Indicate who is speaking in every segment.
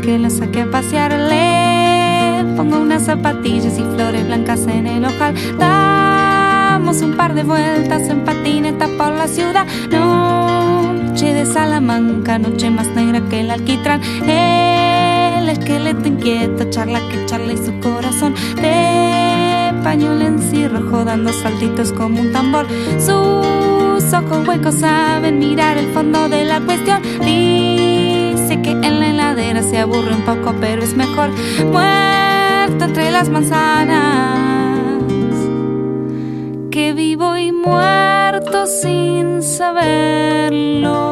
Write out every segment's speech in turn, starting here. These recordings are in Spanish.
Speaker 1: que lo saque a pasear. Le pongo unas zapatillas y flores blancas en el ojal. Damos un par de vueltas en patineta por la ciudad. Noche de Salamanca, noche más negra que el alquitrán. El esqueleto inquieto, charla que charla y su corazón de pañuelo encirrojo, dando saltitos como un tambor. Sus ojos huecos saben mirar el fondo de la cuestión. Dice que en la heladera se aburre un poco, pero es mejor muerto entre las manzanas que vivo y muerto sin saberlo.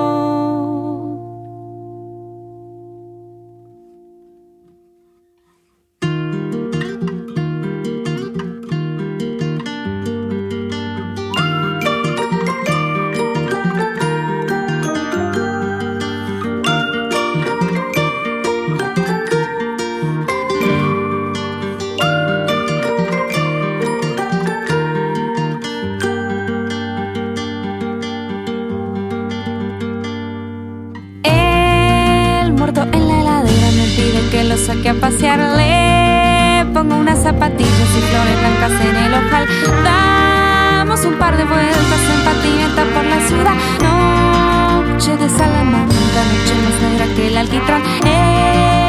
Speaker 1: En la heladera me pide que lo saque a pasear. Le pongo unas zapatillas y flores blancas en el ojal. Damos un par de vueltas en patineta por la ciudad. Noche de Salamanca, noche más negra que el alquitrán.